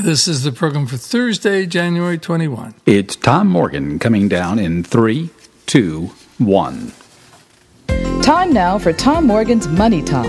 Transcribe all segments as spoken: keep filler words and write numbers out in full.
This is the program for Thursday, January twenty-first. It's Tom Morgan coming down in three, two, one. Time now for Tom Morgan's Money Talk.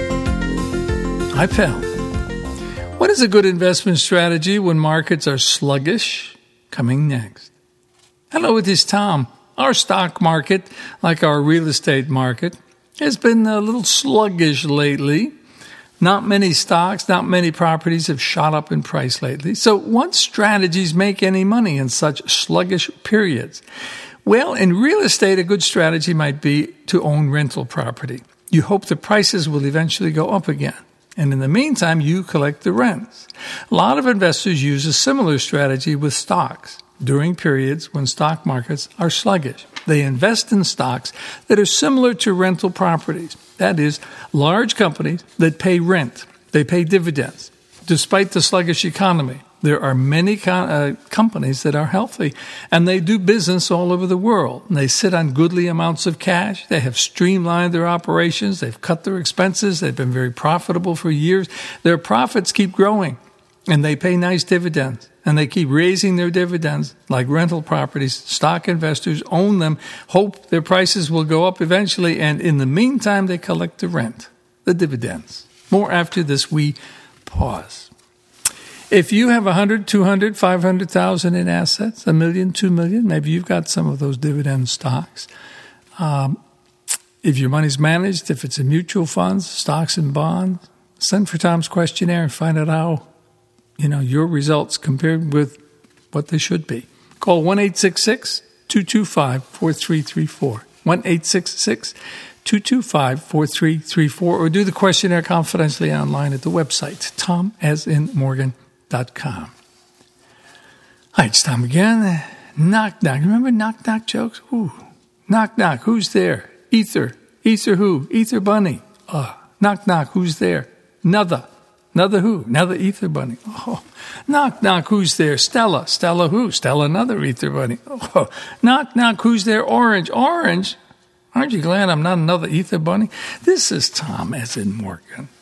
Hi, pal. What is a good investment strategy when markets are sluggish? Coming next. Hello, it is Tom. Our stock market, like our real estate market, has been a little sluggish lately. Not many stocks, not many properties have shot up in price lately. So what strategies make any money in such sluggish periods? Well, in real estate, a good strategy might be to own rental property. You hope the prices will eventually go up again. And in the meantime, you collect the rents. A lot of investors use a similar strategy with stocks during periods when stock markets are sluggish. They invest in stocks that are similar to rental properties. That is, large companies that pay rent. They pay dividends. Despite the sluggish economy, there are many co- uh, companies that are healthy, and they do business all over the world. And they sit on goodly amounts of cash. They have streamlined their operations. They've cut their expenses. They've been very profitable for years. Their profits keep growing, and they pay nice dividends. And they keep raising their dividends like rental properties. Stock investors own them, hope their prices will go up eventually, and in the meantime, they collect the rent, the dividends. More after this, we pause. If you have one hundred, two hundred, five hundred thousand in assets, a million, two million, maybe you've got some of those dividend stocks. Um, if your money's managed, if it's in mutual funds, stocks and bonds, send for Tom's questionnaire and find out how you know, your results compared with what they should be. Call one eight six six, two two five, four three three four. one eight six six, two two five, four three three four. Or do the questionnaire confidentially online at the website, tom as in morgan dot com. Hi, it's Tom again. Knock, knock. Remember knock, knock jokes? Ooh. Knock, knock. Who's there? Ether. Ether who? Ether bunny. Uh, knock, knock. Who's there? Another. Another who? Another ether bunny. Oh, knock, knock, who's there? Stella. Stella who? Stella, another ether bunny. Oh, knock, knock, who's there? Orange. Orange? Aren't you glad I'm not another ether bunny? This is Tom as in Morgan.